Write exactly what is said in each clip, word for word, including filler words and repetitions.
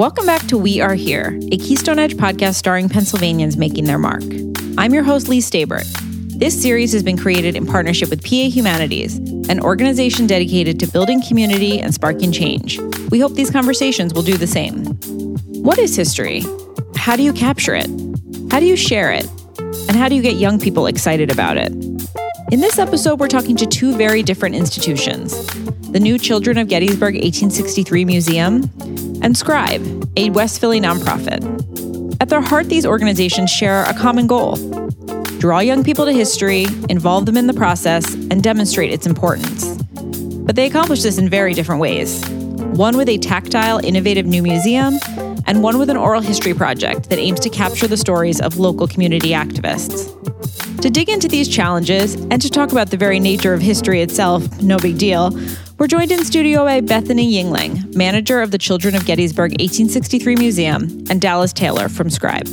Welcome back to We Are Here, a Keystone Edge podcast starring Pennsylvanians making their mark. I'm your host, Lee Stabert. This series has been created in partnership with P A Humanities, an organization dedicated to building community and sparking change. We hope these conversations will do the same. What is history? How do you capture it? How do you share it? And how do you get young people excited about it? In this episode, we're talking to two very different institutions, the new Children of Gettysburg eighteen sixty-three Museum and Scribe, a West Philly nonprofit. At their heart, these organizations share a common goal: draw young people to history, involve them in the process, and demonstrate its importance. But they accomplish this in very different ways. One with a tactile, innovative new museum, and one with an oral history project that aims to capture the stories of local community activists. To dig into these challenges and to talk about the very nature of history itself, no big deal, we're joined in studio by Bethany Yingling, manager of the Children of Gettysburg eighteen sixty-three Museum, and Dallas Taylor from Scribe.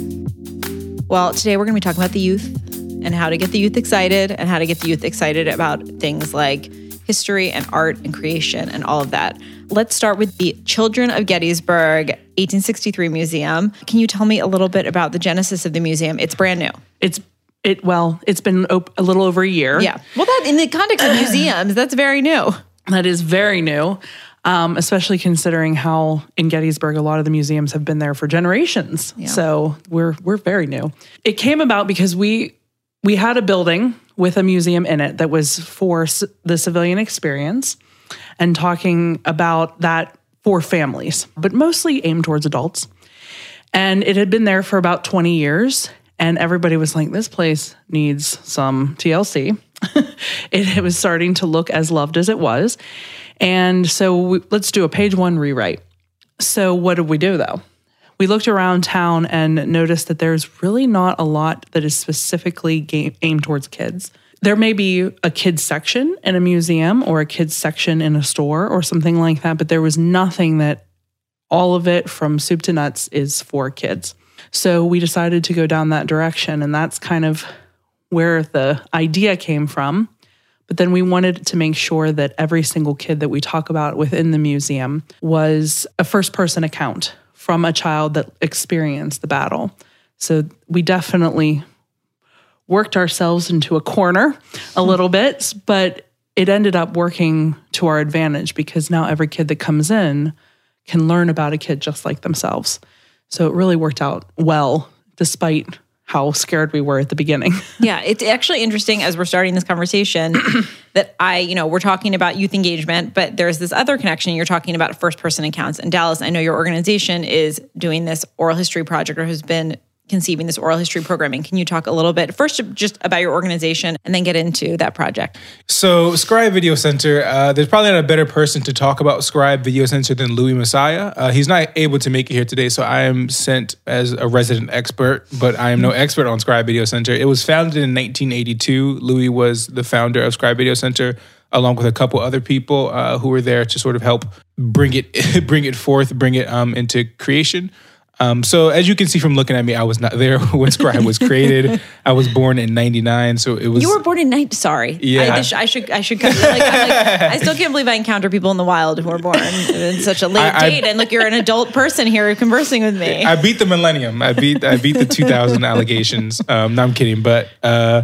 Well, today we're going to be talking about the youth and how to get the youth excited and how to get the youth excited about things like history and art and creation and all of that. Let's start with the Children of Gettysburg eighteen sixty-three Museum. Can you tell me a little bit about the genesis of the museum? It's brand new. It's It well, it's been op- a little over a year. Yeah. Well, that in the context of museums, that's very new. That is very new, um, especially considering how in Gettysburg a lot of the museums have been there for generations. Yeah. So we're we're very new. It came about because we we had a building with a museum in it that was for c- the civilian experience and talking about that for families, but mostly aimed towards adults. And it had been there for about twenty years. And everybody was like, this place needs some T L C. it, it was starting to look as loved as it was. And so we, let's do a page one rewrite. So what did we do, though? We looked around town and noticed that there's really not a lot that is specifically game, aimed towards kids. There may be a kids section in a museum or a kids section in a store or something like that, but there was nothing that all of it from soup to nuts is for kids. So we decided to go down that direction, and that's kind of where the idea came from. But then we wanted to make sure that every single kid that we talk about within the museum was a first-person account from a child that experienced the battle. So we definitely worked ourselves into a corner a little bit, but it ended up working to our advantage because now every kid that comes in can learn about a kid just like themselves. So it really worked out well, despite how scared we were at the beginning. Yeah, it's actually interesting as we're starting this conversation that I, you know, we're talking about youth engagement, but there's this other connection. You're talking about first-person accounts. And Dallas, I know your organization is doing this oral history project or has been conceiving this oral history programming. Can you talk a little bit first just about your organization and then get into that project? So Scribe Video Center, uh, there's probably not a better person to talk about Scribe Video Center than Louis Messiah. Uh, he's not able to make it here today, so I am sent as a resident expert, but I am no expert on Scribe Video Center. It was founded in nineteen eighty-two. Louis was the founder of Scribe Video Center, along with a couple other people uh, who were there to sort of help bring it bring it forth, bring it um, into creation. Um, so as you can see from looking at me, I was not there when Scribe was created. I was born in ninety-nine, so it was. You were born in ninety. Sorry, yeah. I, I should I should. Like, I'm like, I still can't believe I encounter people in the wild who are born in such a late I, date. I, and look, you're an adult person here conversing with me. I beat the millennium. I beat I beat the two thousand allegations. Um, no, I'm kidding, but. Uh,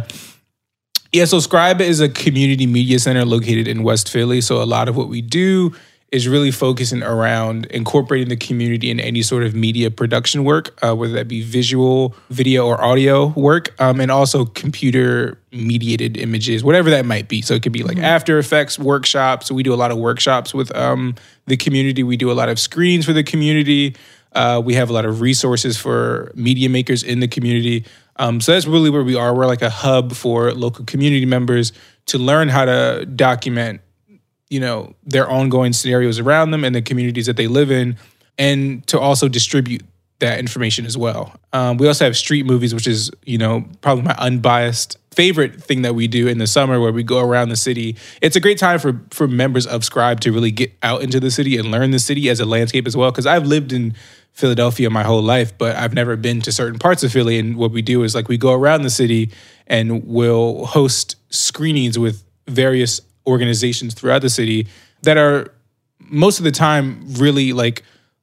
yeah, so Scribe is a community media center located in West Philly. So a lot of what we do is really focusing around incorporating the community in any sort of media production work, uh, whether that be visual, video, or audio work, um, and also computer-mediated images, whatever that might be. So it could be like mm-hmm. After Effects workshops. So we do a lot of workshops with um, the community. We do a lot of screenings for the community. Uh, we have a lot of resources for media makers in the community. Um, so that's really where we are. We're like a hub for local community members to learn how to document you know, their ongoing scenarios around them and the communities that they live in, and to also distribute that information as well. Um, we also have street movies, which is, you know, probably my unbiased favorite thing that we do in the summer, where we go around the city. It's a great time for, for members of Scribe to really get out into the city and learn the city as a landscape as well. Because I've lived in Philadelphia my whole life, but I've never been to certain parts of Philly. And what we do is like we go around the city and we'll host screenings with various organizations throughout the city that are most of the time really like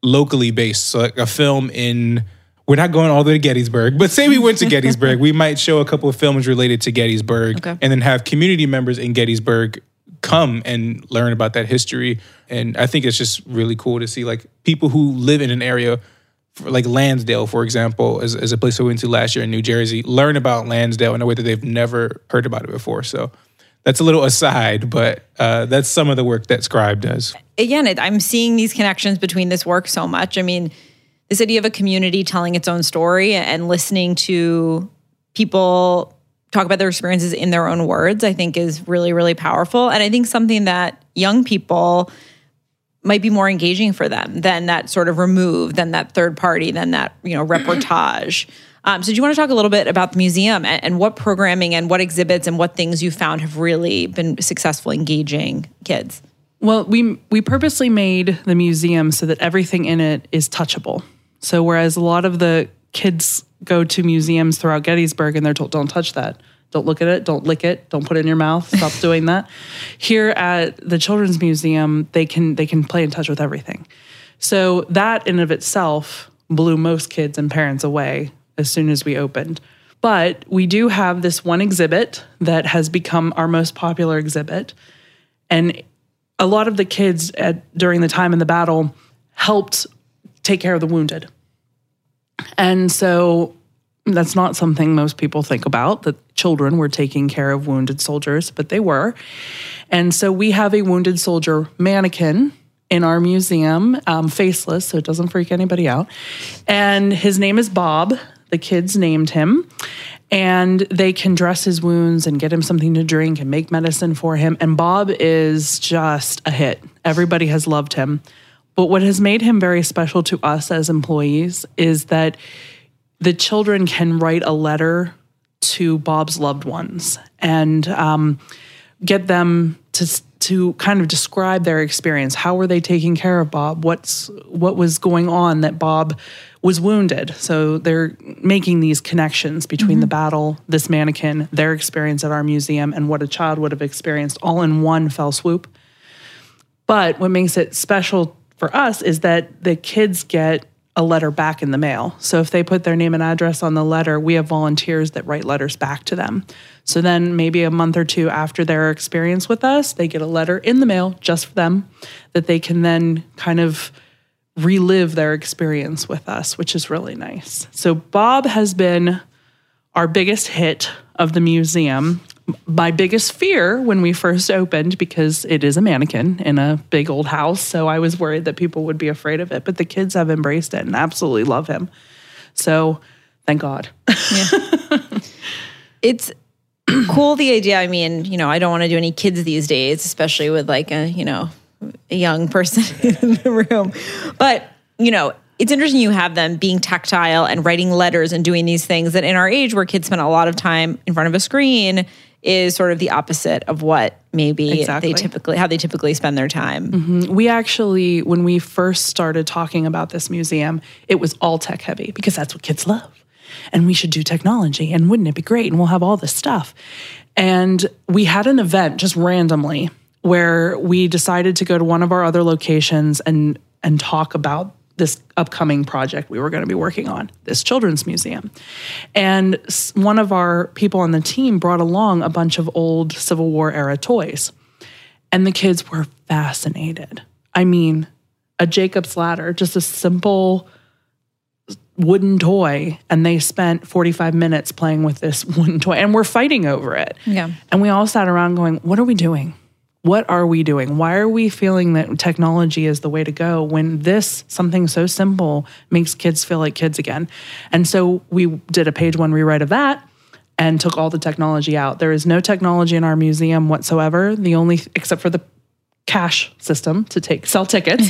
locally based. So like a film in, we're not going all the way to Gettysburg, but say we went to Gettysburg, we might show a couple of films related to Gettysburg okay. and then have community members in Gettysburg come and learn about that history. And I think it's just really cool to see like people who live in an area for like Lansdale, for example, as, as a place we went to last year in New Jersey, learn about Lansdale in a way that they've never heard about it before. So that's a little aside, but uh, that's some of the work that Scribe does. Again, it, I'm seeing these connections between this work so much. I mean, this idea of a community telling its own story and listening to people talk about their experiences in their own words, I think is really, really powerful. And I think something that young people might be more engaging for them than that sort of remove, than that third party, than that, you know, reportage. Um, so do you want to talk a little bit about the museum and, and what programming and what exhibits and what things you found have really been successful engaging kids? Well, we we purposely made the museum so that everything in it is touchable. So whereas a lot of the kids go to museums throughout Gettysburg and they're told, don't touch that. Don't look at it. Don't lick it. Don't put it in your mouth. Stop doing that. Here at the Children's Museum, they can they can play in touch with everything. So that in of itself blew most kids and parents away as soon as we opened. But we do have this one exhibit that has become our most popular exhibit. And a lot of the kids at during the time in the battle helped take care of the wounded. And so that's not something most people think about, that children were taking care of wounded soldiers, but they were. And so we have a wounded soldier mannequin in our museum, um, faceless, so it doesn't freak anybody out. And his name is Bob. The kids named him. And they can dress his wounds and get him something to drink and make medicine for him. And Bob is just a hit. Everybody has loved him. But what has made him very special to us as employees is that the children can write a letter to Bob's loved ones and um, get them to to kind of describe their experience. How were they taking care of Bob? What's what was going on that Bob was wounded? So they're making these connections between mm-hmm. the battle, this mannequin, their experience at our museum, and what a child would have experienced all in one fell swoop. But what makes it special for us is that the kids get a letter back in the mail. So if they put their name and address on the letter, we have volunteers that write letters back to them. So then maybe a month or two after their experience with us, they get a letter in the mail just for them that they can then kind of relive their experience with us, which is really nice. So Bob has been our biggest hit of the museum. My biggest fear when we first opened, because it is a mannequin in a big old house, so I was worried that people would be afraid of it, but the kids have embraced it and absolutely love him. So thank God. Yeah. It's cool, the idea. I mean, you know, I don't want to do any kids these days, especially with like a, you know, a young person in the room. But, you know, it's interesting you have them being tactile and writing letters and doing these things that in our age where kids spend a lot of time in front of a screen is sort of the opposite of what maybe exactly. they typically, how they typically spend their time. Mm-hmm. We actually, when we first started talking about this museum, it was all tech heavy because that's what kids love. And we should do technology and wouldn't it be great? And we'll have all this stuff. And we had an event just randomly where we decided to go to one of our other locations and and talk about this upcoming project we were going to be working on, this children's museum. And one of our people on the team brought along a bunch of old Civil War era toys. And the kids were fascinated. I mean, a Jacob's ladder, just a simple wooden toy, and they spent forty-five minutes playing with this wooden toy, and we're fighting over it. Yeah. And we all sat around going, what are we doing? What are we doing? Why are we feeling that technology is the way to go when this, something so simple, makes kids feel like kids again? And so we did a page one rewrite of that and took all the technology out. There is no technology in our museum whatsoever, the only, except for the cash system to take sell tickets.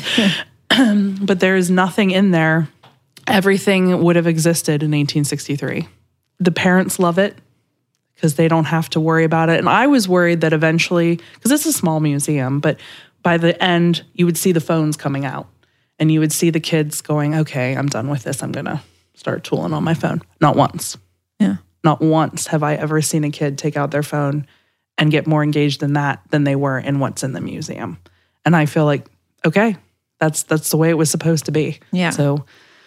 But there is nothing in there. Everything would have existed in eighteen sixty-three. The parents love it, because they don't have to worry about it. And I was worried that eventually, because it's a small museum, but by the end, you would see the phones coming out. And you would see the kids going, okay, I'm done with this. I'm going to start tooling on my phone. Not once. Yeah. Not once have I ever seen a kid take out their phone and get more engaged in that than they were in what's in the museum. And I feel like, okay, that's that's the way it was supposed to be. Yeah. So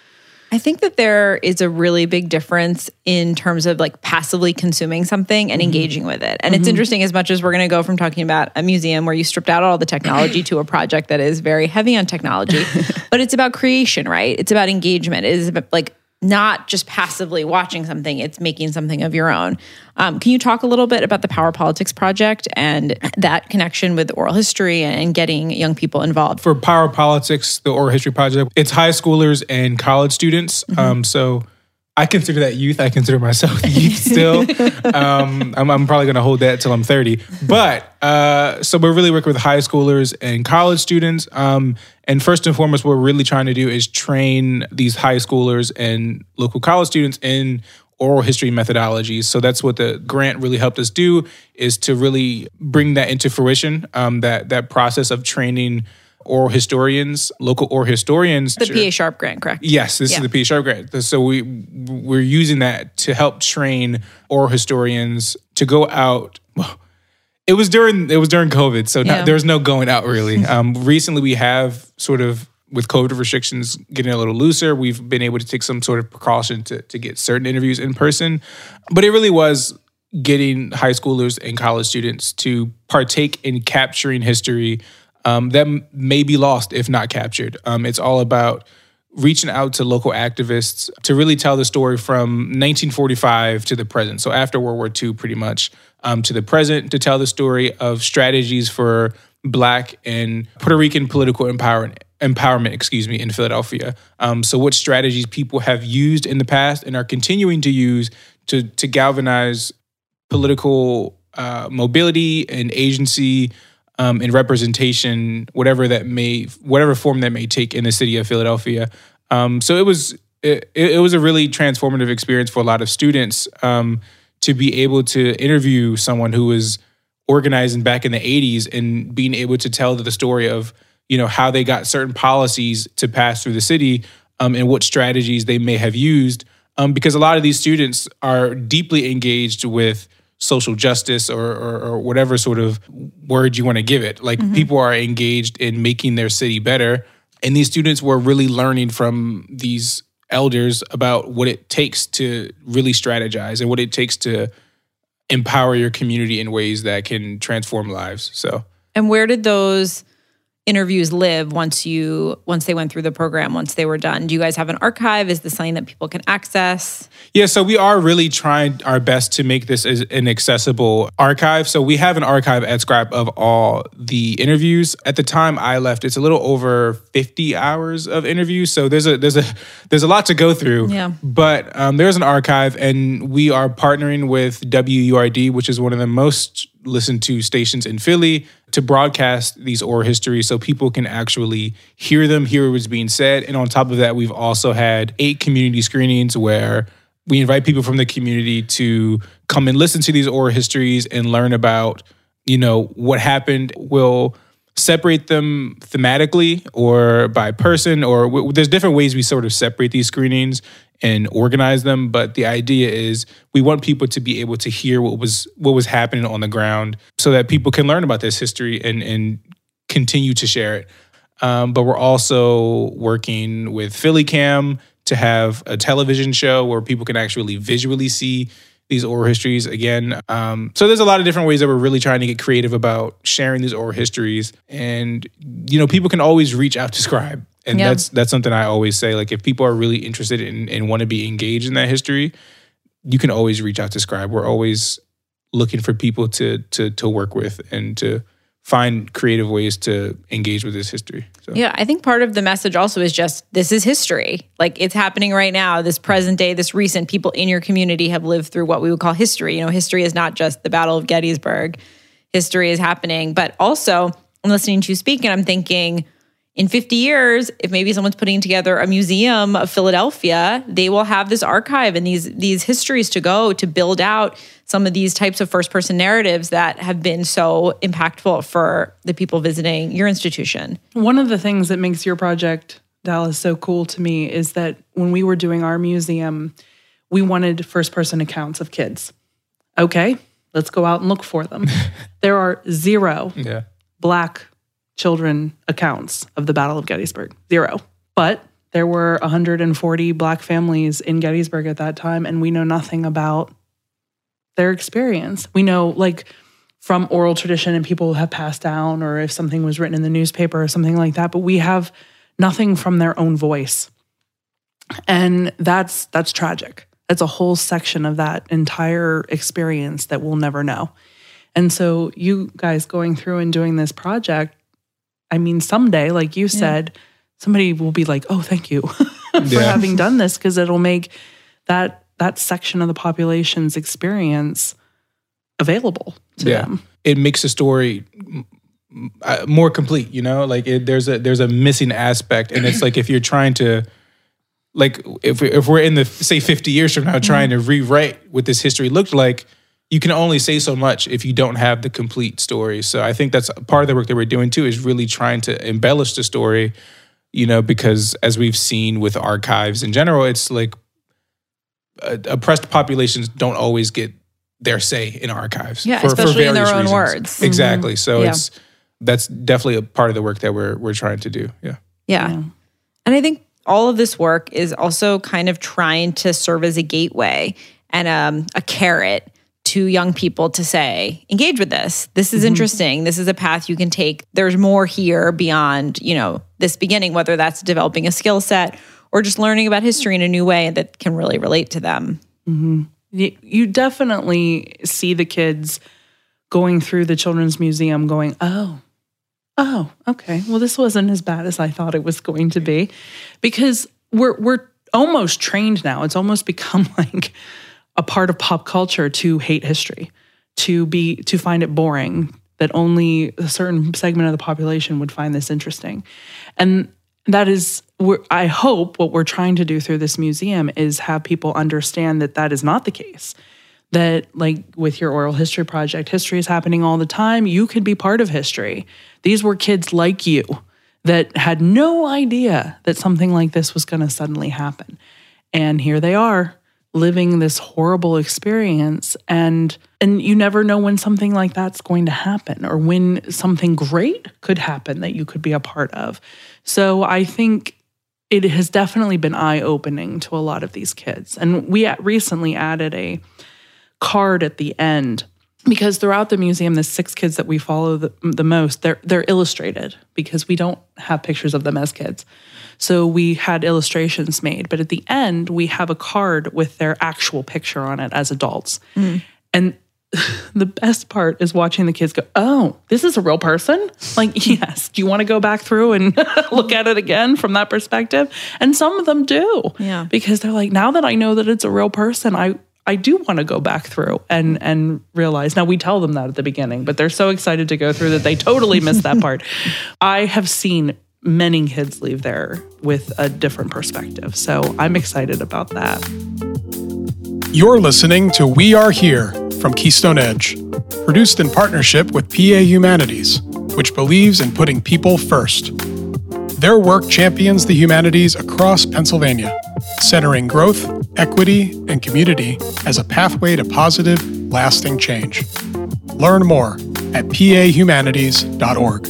I think that there is a really big difference in terms of like passively consuming something and mm-hmm. engaging with it. And mm-hmm. it's interesting, as much as we're going to go from talking about a museum where you stripped out all the technology to a project that is very heavy on technology, but it's about creation, right? It's about engagement. It is about like not just passively watching something, it's making something of your own. Um, can you talk a little bit about the Power Politics Project and that connection with oral history and getting young people involved? For Power Politics, the Oral History Project, it's high schoolers and college students. Mm-hmm. Um, so I consider that youth. I consider myself youth still. um, I'm, I'm probably going to hold that till I'm thirty. But uh, so we're really working with high schoolers and college students. Um, and first and foremost, what we're really trying to do is train these high schoolers and local college students in oral history methodologies. So that's what the grant really helped us do, is to really bring that into fruition, um, that that process of training oral historians, local oral historians. The P A Sharp grant, correct? Yes, this yeah. is the P A Sharp grant. So we, we're using that to help train oral historians to go out. Well, it was during it was during COVID, so yeah. not, there was no going out really. Um, recently, we have sort of, with COVID restrictions getting a little looser, we've been able to take some sort of precaution to, to get certain interviews in person. But it really was getting high schoolers and college students to partake in capturing history Um, that may be lost if not captured. Um, it's all about reaching out to local activists to really tell the story from nineteen forty-five to the present. So after World War Two, pretty much, um, to the present, to tell the story of strategies for Black and Puerto Rican political empowerment, empowerment, excuse me, in Philadelphia. Um, so what strategies people have used in the past and are continuing to use to to galvanize political uh, mobility and agency, Um, and representation, whatever that may, whatever form that may take in the city of Philadelphia. Um, so it was it, it was a really transformative experience for a lot of students um, to be able to interview someone who was organizing back in the eighties and being able to tell the story of, you know, how they got certain policies to pass through the city um, and what strategies they may have used. Um, because a lot of these students are deeply engaged with social justice or, or, or whatever sort of word you want to give it. Like mm-hmm. people are engaged in making their city better. And these students were really learning from these elders about what it takes to really strategize and what it takes to empower your community in ways that can transform lives. So, and where did those interviews live once you once they went through the program, once they were done? Do you guys have an archive? Is this something that people can access? Yeah, so we are really trying our best to make this as an accessible archive. So we have an archive at Scribe of all the interviews. At the time I left, it's a little over fifty hours of interviews. So there's a there's a there's a lot to go through. Yeah. But um, there's an archive, and we are partnering with W U R D, which is one of the most listened to stations in Philly, to broadcast these oral histories so people can actually hear them, hear what's being said. And on top of that, we've also had eight community screenings where we invite people from the community to come and listen to these oral histories and learn about, you know, what happened. We'll separate them thematically or by person, or w- there's different ways we sort of separate these screenings and organize them. But the idea is we want people to be able to hear what was what was happening on the ground so that people can learn about this history and, and continue to share it. Um, but we're also working with PhillyCam to have a television show where people can actually visually see these oral histories again. Um, so there's a lot of different ways that we're really trying to get creative about sharing these oral histories. And, you know, people can always reach out to Scribe. And yeah. that's that's something I always say. Like, if people are really interested in and want to be engaged in that history, you can always reach out to Scribe. We're always looking for people to to to work with and to find creative ways to engage with this history. So. Yeah, I think part of the message also is just, this is history. Like, it's happening right now, this present day, this recent. People in your community have lived through what we would call history. You know, history is not just the Battle of Gettysburg. History is happening. But also, I'm listening to you speak and I'm thinking, in fifty years, if maybe someone's putting together a museum of Philadelphia, they will have this archive and these these histories to go to build out some of these types of first-person narratives that have been so impactful for the people visiting your institution. One of the things that makes your project, Dallas, so cool to me is that when we were doing our museum, we wanted first-person accounts of kids. Okay, let's go out and look for them. There are zero yeah. Black children accounts of the Battle of Gettysburg. Zero. But there were one hundred forty Black families in Gettysburg at that time, and we know nothing about their experience. We know, like, from oral tradition and people have passed down, or if something was written in the newspaper or something like that, but we have nothing from their own voice. And that's that's tragic. That's a whole section of that entire experience that we'll never know. And so you guys going through and doing this project, I mean, someday, like you said, yeah. somebody will be like, oh, thank you for yeah. having done this, because it'll make that that section of the population's experience available to yeah. them. It makes the story more complete, you know? Like it, there's a there's a missing aspect, and it's like if you're trying to, like if we, if we're in the say fifty years from now trying mm-hmm. to rewrite what this history looked like, you can only say so much if you don't have the complete story. So I think that's part of the work that we're doing too, is really trying to embellish the story, you know, because as we've seen with archives in general, it's like uh, oppressed populations don't always get their say in archives. Yeah, for, especially for in their own reasons. words. Exactly. Mm-hmm. So yeah. it's that's definitely a part of the work that we're we're trying to do. Yeah. Yeah. yeah. And I think all of this work is also kind of trying to serve as a gateway and um, a carrot to young people to say, engage with this. This is mm-hmm. interesting. This is a path you can take. There's more here beyond, you know, this beginning, whether that's developing a skill set or just learning about history in a new way that can really relate to them. Mm-hmm. You, you definitely see the kids going through the Children's Museum going, oh, oh, okay. Well, this wasn't as bad as I thought it was going to be, because we're we're almost trained now. It's almost become like a part of pop culture to hate history, to be to find it boring, that only a certain segment of the population would find this interesting. And that is, we're, I hope what we're trying to do through this museum is have people understand that that is not the case. That, like with your oral history project, history is happening all the time. You could be part of history. These were kids like you that had no idea that something like this was going to suddenly happen. And here they are, living this horrible experience, and and you never know when something like that's going to happen, or when something great could happen that you could be a part of. So I think it has definitely been eye-opening to a lot of these kids. And we recently added a card at the end, because throughout the museum, the six kids that we follow the, the most, they're they're illustrated, because we don't have pictures of them as kids. So we had illustrations made, but at the end, we have a card with their actual picture on it as adults. Mm. And the best part is watching the kids go, oh, this is a real person? Like, yes. Do you want to go back through and look at it again from that perspective? And some of them do. Yeah. Because they're like, now that I know that it's a real person, I I do want to go back through and and realize. Now, we tell them that at the beginning, but they're so excited to go through that they totally miss that part. I have seen many kids leave there with a different perspective. So I'm excited about that. You're listening to We Are Here from Keystone Edge, produced in partnership with P A Humanities, which believes in putting people first. Their work champions the humanities across Pennsylvania, centering growth, equity, and community as a pathway to positive, lasting change. Learn more at p a humanities dot org.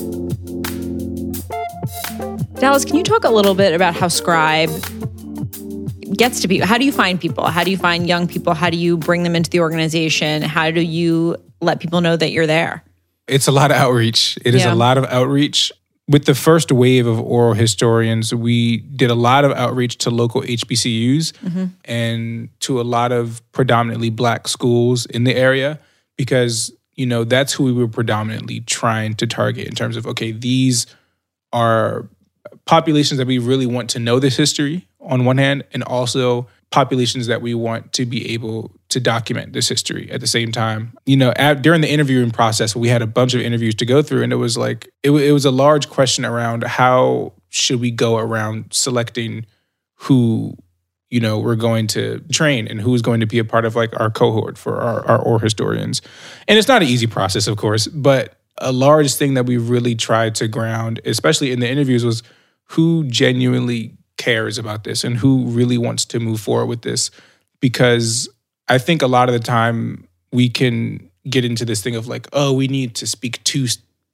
Dallas, can you talk a little bit about how Scribe gets to people? How do you find people? How do you find young people? How do you bring them into the organization? How do you let people know that you're there? It's a lot of outreach. It is Yeah. a lot of outreach. With the first wave of oral historians, we did a lot of outreach to local H B C Us mm-hmm. and to a lot of predominantly Black schools in the area, because, you know, that's who we were predominantly trying to target in terms of, okay, these are populations that we really want to know this history on one hand, and also populations that we want to be able to document this history at the same time. You know, at, during the interviewing process, we had a bunch of interviews to go through, and it was like, it, it was a large question around how should we go around selecting who, you know, we're going to train and who's going to be a part of like our cohort for our, our oral historians. And it's not an easy process, of course, but a large thing that we really tried to ground, especially in the interviews, was who genuinely cares about this and who really wants to move forward with this. Because I think a lot of the time we can get into this thing of like, oh, we need to speak to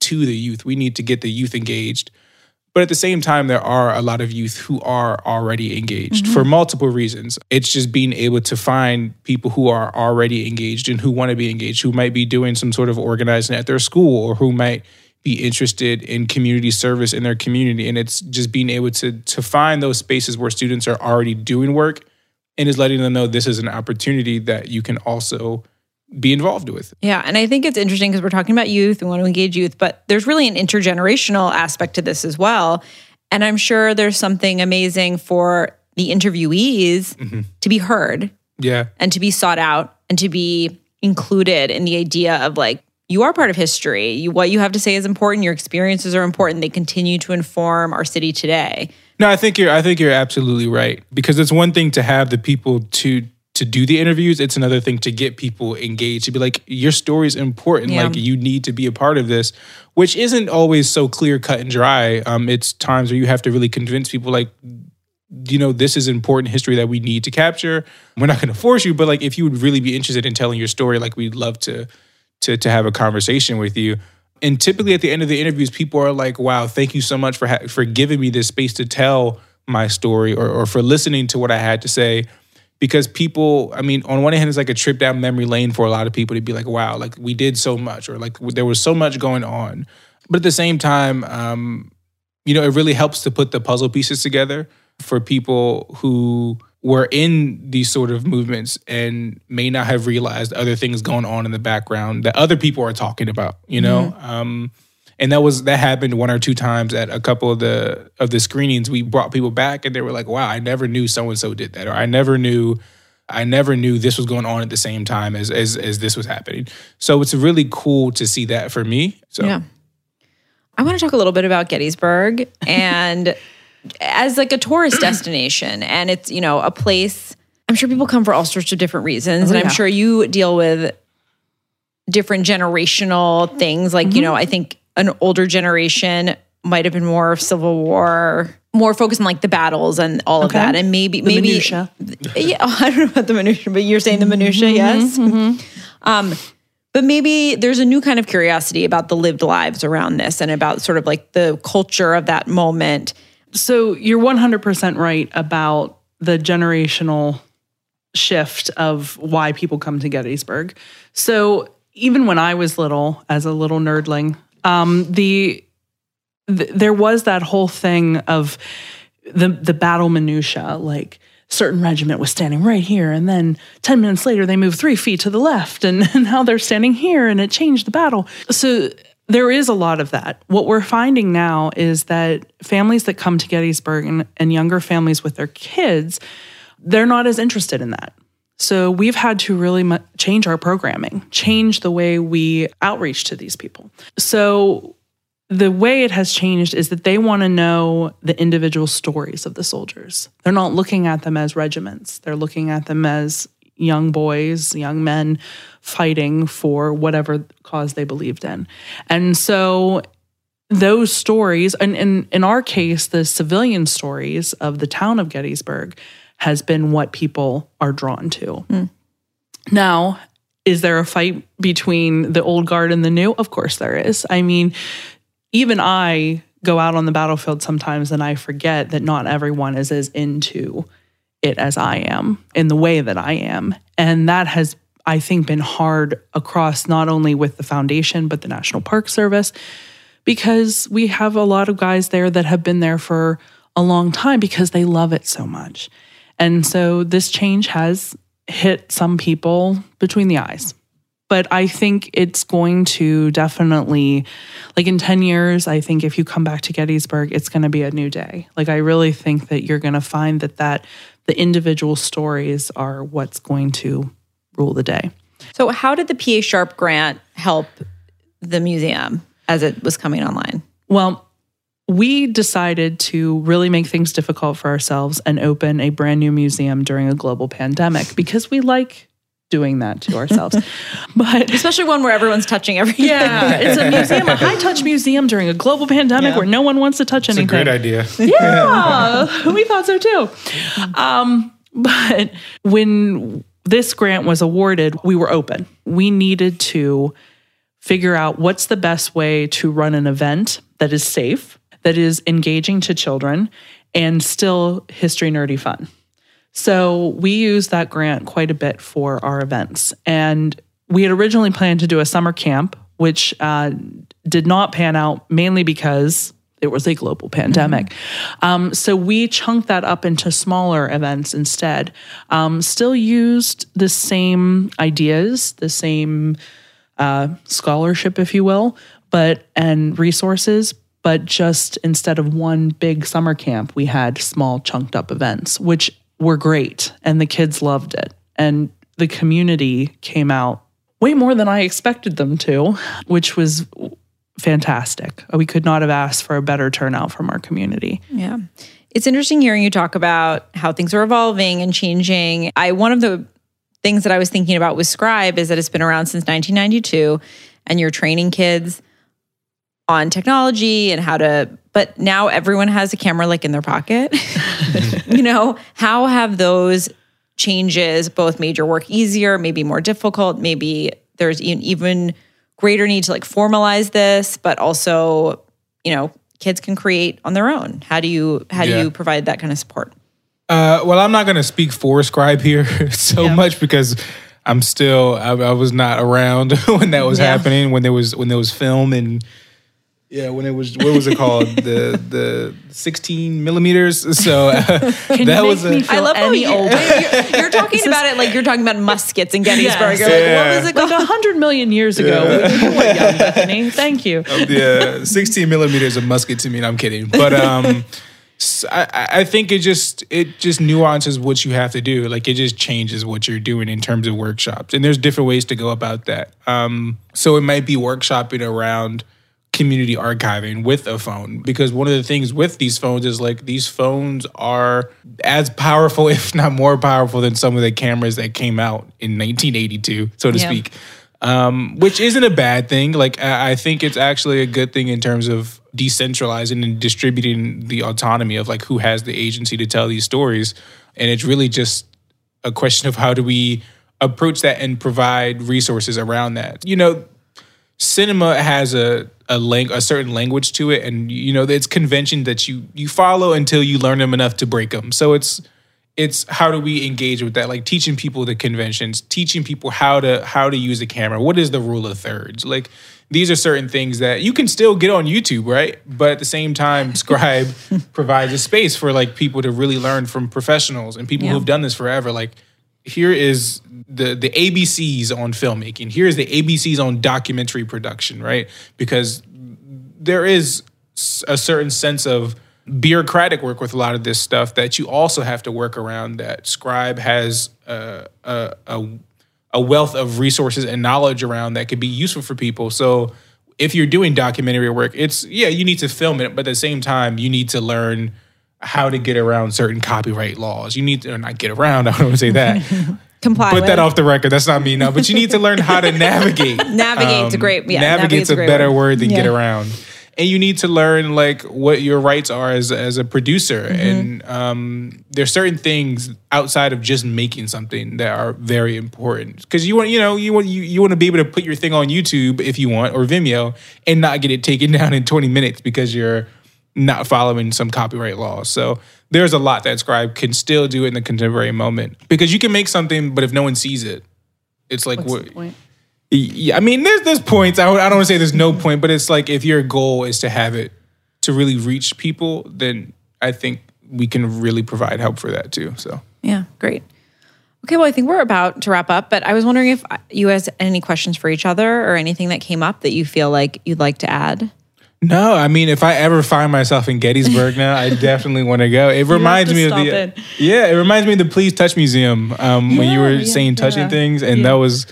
to the youth. We need to get the youth engaged. But at the same time, there are a lot of youth who are already engaged mm-hmm. for multiple reasons. It's just being able to find people who are already engaged and who want to be engaged, who might be doing some sort of organizing at their school, or who might be interested in community service in their community. And it's just being able to, to find those spaces where students are already doing work and is letting them know this is an opportunity that you can also be involved with. Yeah. And I think it's interesting because we're talking about youth, we want to engage youth, but there's really an intergenerational aspect to this as well. And I'm sure there's something amazing for the interviewees mm-hmm. to be heard. Yeah. And to be sought out and to be included in the idea of like, you are part of history. You, what you have to say is important. Your experiences are important. They continue to inform our city today. No, I think you're I think you're absolutely right. Because it's one thing to have the people to to do the interviews. It's another thing to get people engaged, to be like, your story is important. Yeah. Like, you need to be a part of this, which isn't always so clear cut and dry. Um, it's times where you have to really convince people, like, you know, this is important history that we need to capture. We're not going to force you, but like, if you would really be interested in telling your story, like, we'd love to to to have a conversation with you. And typically at the end of the interviews, people are like, wow, thank you so much for ha- for giving me this space to tell my story, or, or for listening to what I had to say. Because people, I mean, on one hand, it's like a trip down memory lane for a lot of people to be like, wow, like, we did so much, or like, there was so much going on. But at the same time, um, you know, it really helps to put the puzzle pieces together for people who were in these sort of movements and may not have realized other things going on in the background that other people are talking about, you know? Mm-hmm. Um, and that was that happened one or two times at a couple of the of the screenings. We brought people back and they were like, wow, I never knew so-and-so did that. Or I never knew I never knew this was going on at the same time as as, as this was happening. So it's really cool to see that for me. So yeah. I want to talk a little bit about Gettysburg and as like a tourist destination. And it's, you know, a place, I'm sure people come for all sorts of different reasons. Oh, and I'm yeah. sure you deal with different generational things. Like, mm-hmm. you know, I think an older generation might have been more Civil War, more focused on like the battles and all okay. of that. And maybe, the maybe, minutia. Yeah, I don't know about the minutia, but you're saying the minutia, mm-hmm, yes? Mm-hmm. Um, but maybe there's a new kind of curiosity about the lived lives around this and about sort of like the culture of that moment. So you're one hundred percent right about the generational shift of why people come to Gettysburg. So even when I was little, as a little nerdling, um, the, the there was that whole thing of the the battle minutia, like certain regiment was standing right here, and then ten minutes later they moved three feet to the left, and, and now they're standing here, and it changed the battle. So there is a lot of that. What we're finding now is that families that come to Gettysburg and, and younger families with their kids, they're not as interested in that. So we've had to really mu- change our programming, change the way we outreach to these people. So the way it has changed is that they want to know the individual stories of the soldiers. They're not looking at them as regiments. They're looking at them as young boys, young men fighting for whatever cause they believed in. And so those stories, and in, in our case, the civilian stories of the town of Gettysburg has been what people are drawn to. Mm. Now, is there a fight between the old guard and the new? Of course there is. I mean, even I go out on the battlefield sometimes and I forget that not everyone is as into it as I am, in the way that I am. And that has, I think, been hard across not only with the foundation, but the National Park Service, because we have a lot of guys there that have been there for a long time because they love it so much. And so this change has hit some people between the eyes. But I think it's going to definitely, like in ten years, I think if you come back to Gettysburg, it's going to be a new day. Like I really think that you're going to find that, that the individual stories are what's going to rule the day. So how did the P A Sharp grant help the museum as it was coming online? Well, we decided to really make things difficult for ourselves and open a brand new museum during a global pandemic because we like doing that to ourselves. But especially one where everyone's touching everything. Yeah, it's a museum, a high-touch museum during a global pandemic yeah. where no one wants to touch it's anything. It's a great idea. Yeah, we thought so too. Um, but when this grant was awarded, we were open. We needed to figure out what's the best way to run an event that is safe, that is engaging to children, and still history nerdy fun. So we use that grant quite a bit for our events. And we had originally planned to do a summer camp, which uh, did not pan out mainly because it was a global pandemic. Mm-hmm. Um, so we chunked that up into smaller events instead. Um, still used the same ideas, the same uh, scholarship, if you will, but and resources, but just instead of one big summer camp, we had small chunked up events, which were great. And the kids loved it. And the community came out way more than I expected them to, which was fantastic. We could not have asked for a better turnout from our community. Yeah. It's interesting hearing you talk about how things are evolving and changing. I one of the things that I was thinking about with Scribe is that it's been around since nineteen ninety-two, and you're training kids on technology and how to, but now everyone has a camera like in their pocket. You know, how have those changes both made your work easier, maybe more difficult, maybe there's an even greater need to like formalize this, but also, you know, kids can create on their own. How do you, how Yeah. do you provide that kind of support? Uh, well, I'm not going to speak for Scribe here so Yeah. much because I'm still, I, I was not around when that was Yeah. happening, when there was, when there was film and yeah, when it was, what was it called? the the sixteen millimeters. So uh, Can that you was make a, me feel I love how any you, older? you're, you're talking about it like you're talking about muskets in Gettysburg. Yes. You're like, Yeah. what was it Like called? a hundred million years ago. Yeah. You were young, Bethany. Thank you. yeah, sixteen millimeters of musket to me. And I'm kidding, but um, s- I, I think it just it just nuances what you have to do. Like it just changes what you're doing in terms of workshops, and there's different ways to go about that. Um, so it might be workshopping around community archiving with a phone, because one of the things with these phones is like these phones are as powerful, if not more powerful, than some of the cameras that came out in nineteen eighty-two, so to Yeah. speak. Um, which isn't a bad thing. Like I I think it's actually a good thing in terms of decentralizing and distributing the autonomy of like who has the agency to tell these stories. And it's really just a question of how do we approach that and provide resources around that. You know, cinema has a a, lang- a certain language to it, and you know it's convention that you you follow until you learn them enough to break them. So it's it's how do we engage with that? Like teaching people the conventions, teaching people how to how to use a camera. What is the rule of thirds? Like these are certain things that you can still get on YouTube, right? But at the same time, Scribe provides a space for like people to really learn from professionals and people Yeah. who've done this forever. Like here is the the A B Cs on filmmaking. Here's the A B Cs on documentary production, right? Because there is a certain sense of bureaucratic work with a lot of this stuff that you also have to work around, that Scribe has a, a, a, a wealth of resources and knowledge around that could be useful for people. So if you're doing documentary work, it's, yeah, you need to film it, but at the same time, you need to learn how to get around certain copyright laws. You need to, or not get around, I don't want to say that. Comply Put with. that off the record. That's not me now. But you need to learn how to navigate. Navigate's a great- yeah, navigate's navigate's a a great better word. word than Yeah. get around. And you need to learn like what your rights are as as a producer. Mm-hmm. And um, there's certain things outside of just making something that are very important. Because you want, you know, you want you, you want to be able to put your thing on YouTube if you want, or Vimeo, and not get it taken down in twenty minutes because you're not following some copyright laws. So there's a lot that Scribe can still do in the contemporary moment, because you can make something, but if no one sees it, it's like, What's what? the point? Yeah, I mean, there's there's points. I, I don't want to say there's no point, but it's like if your goal is to have it to really reach people, then I think we can really provide help for that too. So Yeah, great. Okay, well, I think we're about to wrap up, but I was wondering if you guys had any questions for each other or anything that came up that you feel like you'd like to add. no, I mean, if I ever find myself in Gettysburg now, I definitely want to go. It reminds to me of stop the in. yeah, it reminds me of the Please Touch Museum um, when you Yeah, were yeah, saying touching yeah. things, and Yeah. that was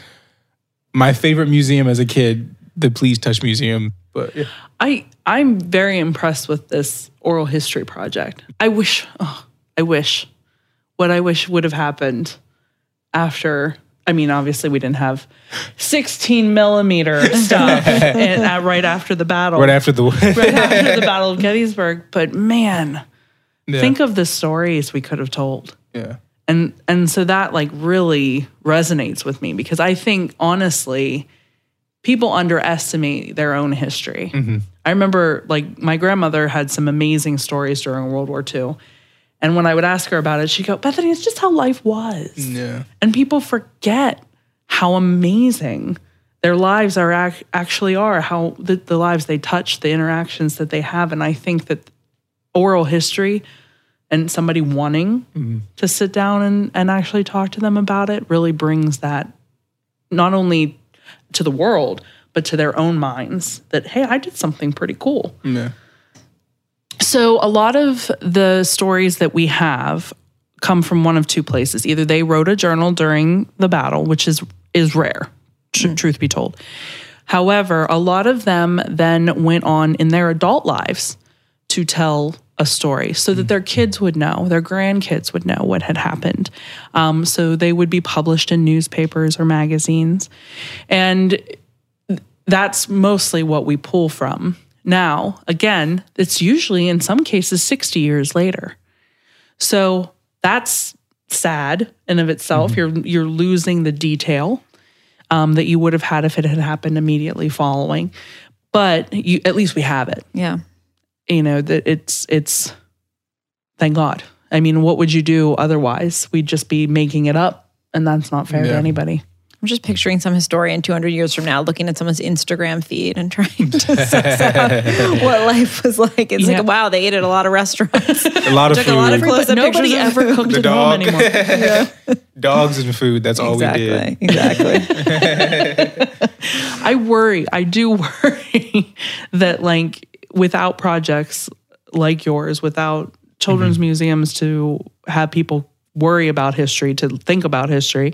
my favorite museum as a kid, the Please Touch Museum. But yeah. I I'm very impressed with this oral history project. I wish, oh, I wish, what I wish would have happened after. I mean, obviously, we didn't have sixteen millimeter stuff and, uh, right after the battle, right after the right after the Battle of Gettysburg. But man, yeah. think of the stories we could have told. yeah. And and so that like really resonates with me, because I think honestly, people underestimate their own history. Mm-hmm. I remember, like, my grandmother had some amazing stories during World War Two. And when I would ask her about it, she'd go, Bethany, it's just how life was. Yeah. And people forget how amazing their lives are ac- actually are, how the, the lives they touch, the interactions that they have. And I think that oral history and somebody wanting mm-hmm. to sit down and, and actually talk to them about it really brings that not only to the world, but to their own minds that, hey, I did something pretty cool. Yeah. So a lot of the stories that we have come from one of two places. Either they wrote a journal during the battle, which is is rare, tr- mm. truth be told. However, a lot of them then went on in their adult lives to tell a story so that mm. their kids would know, their grandkids would know what had happened. Um, so they would be published in newspapers or magazines. And that's mostly what we pull from. Now, again, it's usually in some cases sixty years later. So that's sad in of itself. Mm-hmm. You're you're losing the detail um, that you would have had if it had happened immediately following. But you, at least we have it. Yeah. You know, that it's it's thank God. I mean, what would you do otherwise? We'd just be making it up, and that's not fair yeah. to anybody. I'm just picturing some historian two hundred years from now looking at someone's Instagram feed and trying to suss out what life was like. It's yeah. like, wow, they ate at a lot of restaurants. A lot of Took food. a lot of close-up Nobody pictures ever cooked at home anymore. yeah. Dogs and food, that's all exactly, we did. Exactly. I worry, I do worry that, like, without projects like yours, without children's mm-hmm. museums to have people worry about history, to think about history,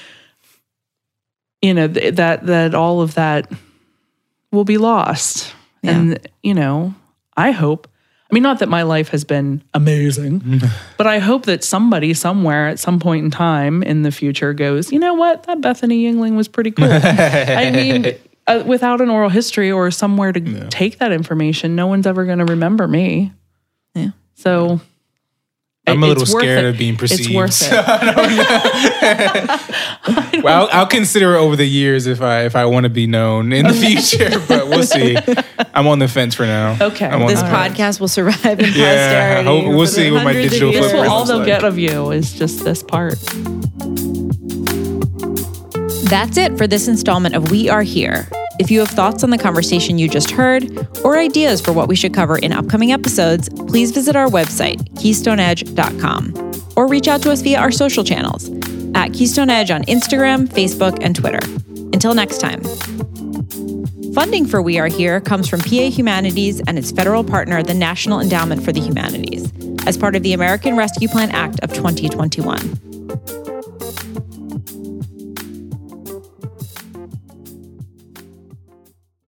you know, th- that that all of that will be lost. Yeah. And, you know, I hope, I mean, not that my life has been amazing, but I hope that somebody somewhere at some point in time in the future goes, you know what, that Bethany Yingling was pretty cool. I mean, uh, without an oral history or somewhere to yeah. take that information, no one's ever going to remember me. Yeah. So... I'm a little scared of being perceived. It's worth it. Well, I'll, I'll consider it over the years if I if I want to be known in the future, but we'll see. I'm on the fence for now. Okay. This podcast fence. will survive in posterity. Yeah, hope, we'll see what my digital footprint looks like. All they'll get of you is just this part. That's it for this installment of We Are Here. If you have thoughts on the conversation you just heard, or ideas for what we should cover in upcoming episodes, please visit our website, keystone edge dot com, or reach out to us via our social channels, at Keystone Edge on Instagram, Facebook, and Twitter. Until next time. Funding for We Are Here comes from P A Humanities and its federal partner, the National Endowment for the Humanities, as part of the American Rescue Plan Act of twenty twenty-one.